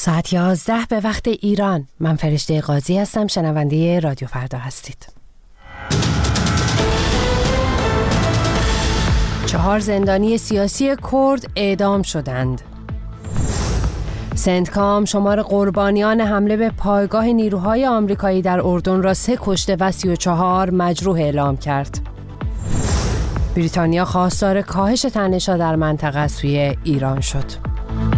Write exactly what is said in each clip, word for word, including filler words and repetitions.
ساعت یازده به وقت ایران. من فرشته قاضی هستم، شنونده رادیو فردا هستید. چهار زندانی سیاسی کرد اعدام شدند. سندکام شمار قربانیان حمله به پایگاه نیروهای آمریکایی در اردن را سه کشته و سی و چهار مجروح اعلام کرد. بریتانیا خواستار کاهش تنش‌ها در منطقه از سوی ایران شد.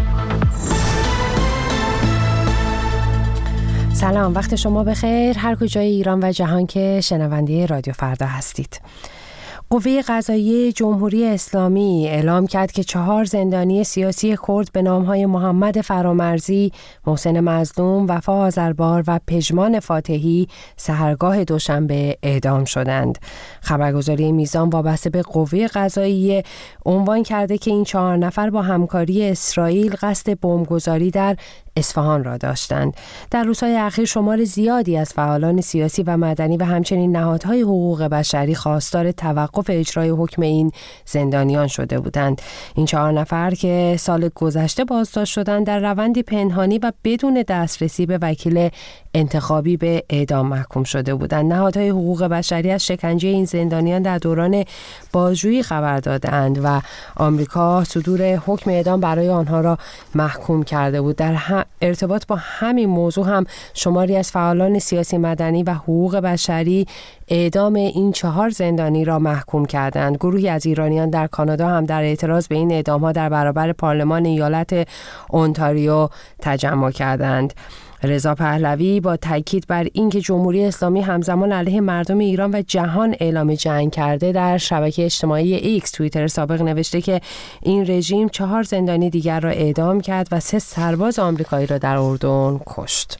سلام، وقت شما بخیر هر کجای ایران و جهان که شنونده رادیو فردا هستید. قوه قضاییه جمهوری اسلامی اعلام کرد که چهار زندانی سیاسی کرد به نام‌های محمد فرامرزی، محسن مظلوم، وفا آذربار و پژمان فاتحی سحرگاه دوشنبه اعدام شدند. خبرگزاری میزان وابسته به قوه قضاییه عنوان کرده که این چهار نفر با همکاری اسرائیل قصد بمبگذاری در اصفهان را داشتند. در روزهای اخیر شمار زیادی از فعالان سیاسی و مدنی و همچنین نهادهای حقوق بشری خواستار توقف اجرای حکم این زندانیان شده بودند. این چهار نفر که سال گذشته بازداشت شدند در روندی پنهانی و بدون دسترسی به وکیل انتخابی به اعدام محکوم شده بودند. نهادهای حقوق بشری از شکنجه این زندانیان در دوران بازجویی خبر دادند و آمریکا صدور حکم اعدام برای آنها را محکوم کرده بود. در ارتباط با همین موضوع هم شماری از فعالان سیاسی مدنی و حقوق بشری اعدام این چهار زندانی را محکوم کردند. گروهی از ایرانیان در کانادا هم در اعتراض به این اعدام‌ها در برابر پارلمان ایالت اونتاریو تجمع کردند. رضا پهلوی با تاکید بر اینکه جمهوری اسلامی همزمان علیه مردم ایران و جهان اعلام جنگ کرده در شبکه اجتماعی ایکس توییتر سابق نوشته که این رژیم چهار زندانی دیگر را اعدام کرد و سه سرباز آمریکایی را در اردن کشت.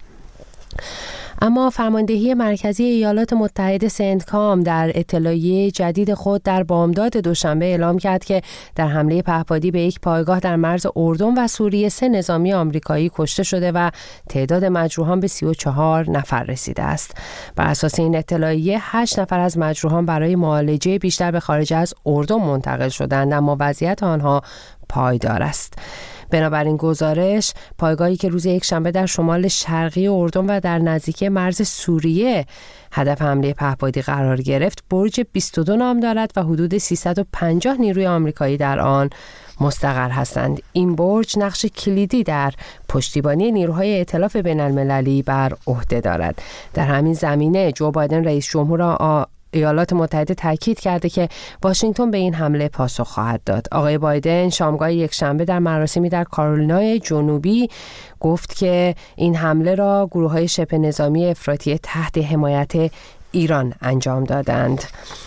اما فرماندهی مرکزی ایالات متحده سندکام در اطلاعیه جدید خود در بامداد دوشنبه اعلام کرد که در حمله پهپادی به یک پایگاه در مرز اردن و سوریه سه نظامی آمریکایی کشته شده و تعداد مجروحان به سی و چهار نفر رسیده است. بر اساس این اطلاعیه هشت نفر از مجروحان برای معالجه بیشتر به خارج از اردن منتقل شدند، اما وضعیت آنها پایدار است. بنابراین گزارش، پایگاهی که روز یک شنبه در شمال شرقی اردن و در نزدیکی مرز سوریه هدف حمله پهپادی قرار گرفت، برج بیست و دو نام دارد و حدود سیصد و پنجاه نیروی آمریکایی در آن مستقر هستند. این برج نقش کلیدی در پشتیبانی نیروهای ائتلاف بین‌المللی بر عهده دارد. در همین زمینه جو بایدن رئیس جمهور ایالات متحده تاکید کرده که واشنگتن به این حمله پاسخ خواهد داد. آقای بایدن شامگاه یک شنبه در مراسمی در کارولینای جنوبی گفت که این حمله را گروه‌های شبه نظامی افراطی تحت حمایت ایران انجام دادند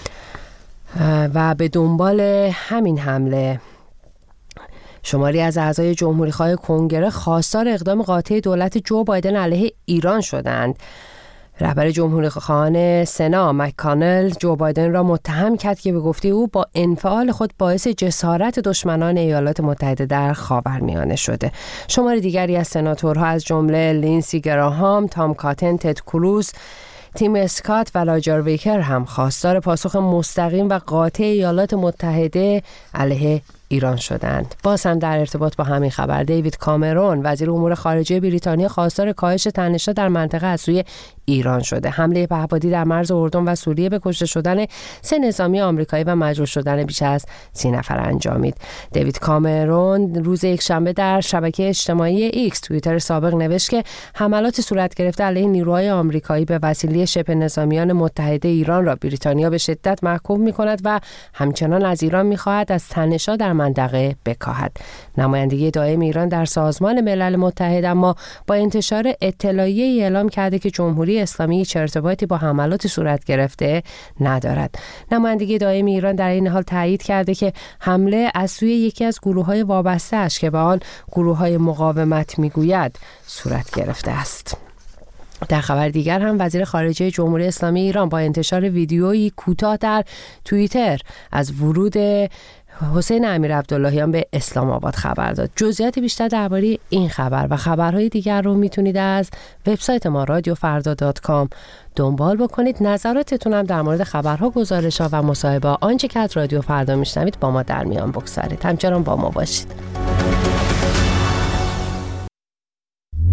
و به دنبال همین حمله شماری از اعضای جمهوری‌خواه کنگره خواستار اقدام قاطع دولت جو بایدن علیه ایران شدند. رهبر جمهوری‌خواهان سنا مک‌کانل جو بایدن را متهم کرد که به گفته او با انفعال خود باعث جسارت دشمنان ایالات متحده در خاورمیانه شده. شمار دیگری از سناتورها از جمله لینسی گراهام، تام کاتن، تد کروز، تیم اسکات و راجر ویکر هم خواستار پاسخ مستقیم و قاطع ایالات متحده علیه ایران شدند. باز هم در ارتباط با همین خبر، دیوید کامرون وزیر امور خارجه بریتانیا خواستار کاهش تنش‌ها در منطقه از سوی ایران شده. حمله پهپادی در مرز اردن و سوریه به کشته شدن سه نظامی آمریکایی و مجروح شدن بیش از سی نفر انجامید. دیوید کامرون روز یکشنبه در شبکه اجتماعی ایکس توییتر سابق نوشت که حملات صورت گرفته علیه نیروهای آمریکایی به وسیله شبه نظامیان متحده ایران را بریتانیا به شدت محکوم می‌کند و همچنان از ایران می‌خواهد از تنش‌ها در منطقه بکاهد. نمایندگی دائم ایران در سازمان ملل متحد اما با انتشار اطلاعیه‌ای اعلام کرده که جمهوری اسلامی هیچ ارتباطی با حملات صورت گرفته ندارد. نمایندگی دائم ایران در این حال تایید کرده که حمله از سوی یکی از گروه‌های وابسته اش که به آن گروه‌های مقاومت می‌گوید صورت گرفته است. در خبر دیگر هم وزیر خارجه جمهوری اسلامی ایران با انتشار ویدیویی کوتاه در توییتر از ورود حسین امیرعبداللهیان به اسلام آباد خبر داد. جزئیات بیشتر درباره این خبر و خبرهای دیگر رو میتونید از وبسایت ما رادیو فردا دات کام دنبال بکنید. نظراتتون هم در مورد خبرها، گزارش‌ها و مصاحبه آنچه که از رادیو فردا میشنوید با ما در میان بگذارید. همچنان با ما باشید.